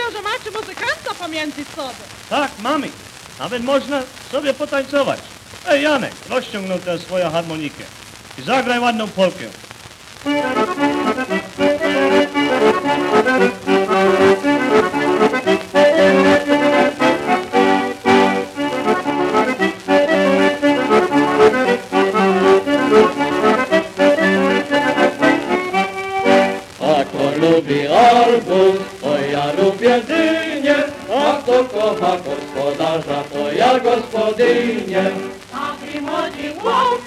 mówią, że macie muzykanta pomiędzy sobie. Tak, mamy. Nawet można sobie potańcować. Ej, Janek, rozciągnął tę swoją harmonikę i zagraj ładną polkę. A kto lubi arbuz, to ja lubię dynię, a kto kocha gospodarza, to ja gospodynię. A pri młodzi łąk